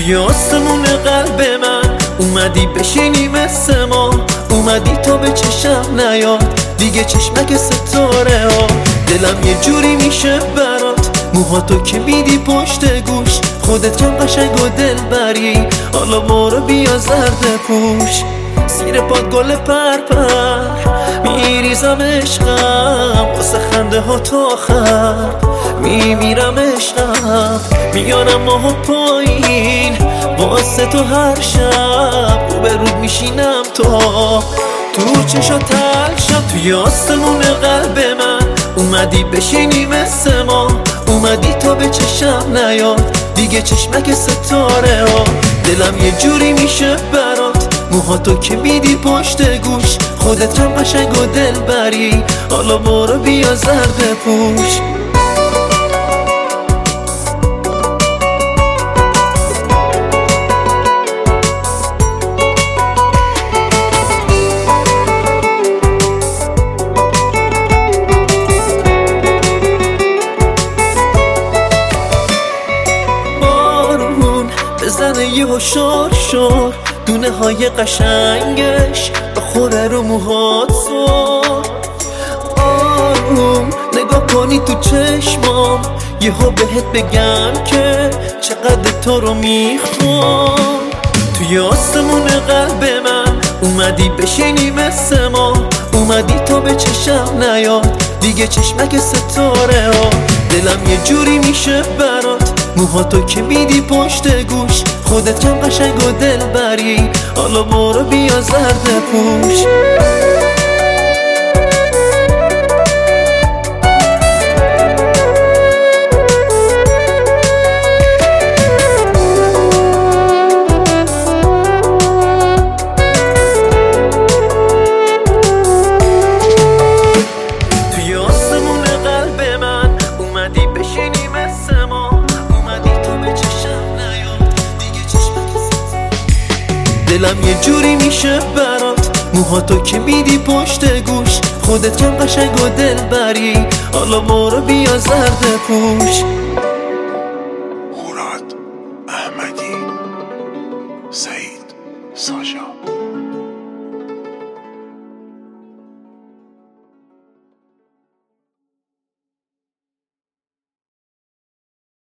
توی آسمون قلب من اومدی بشینی مثل ما، اومدی تا به چشم نیاد دیگه چشمک ستاره ها. دلم یه جوری میشه برات، موهاتو که میدی پشت گوش، خودت کم قشنگ و دل بری، حالا برو بیا زرد پوش. زیر پاد گل پرپر میریزم عشقم، واسه خنده ها تا آخر میمیرم عشقم. میارم ماهو پایین واسه تو هر شب، رو به رود میشینم تو چشا تلشم. توی آسمون قلب من اومدی بشینی مثل ما، اومدی تا به چشم نیاد دیگه چشمک ستاره ها. دلم یه جوری میشه برات، موهاتو که میدی پشت گوش، خودت کم قشنگ و دل بری، حالا برو بیا زرد پوش. بزنه یه شور شور، دونه های قشنگش بخوره رو موهات زور. آروم نگاه کنی تو چشمام، یهو بهت بگم که چقدر تو رو میخوام. توی آسمون قلب من اومدی بشینی مثل ما، اومدی تا به چشم نیاد دیگه چشمک ستاره ها. دلم یه جوری میشه برات، موهاتو که میدی پشت گوش، خودت کم قشنگ و دل بری، حالا برو بیا زرد پوش. توی آسمون قلب من اومدی بشینی مثل ما، اومدی تو به چشم نیاد دیگه چشمک ستاره. دلم یه جوری میشه برات، موهاتو که میدی پشت گوش، خودت کم قشنگ و دل بری، حالا برو بیا زرد پوش. مراد احمدی، سعید ساشا.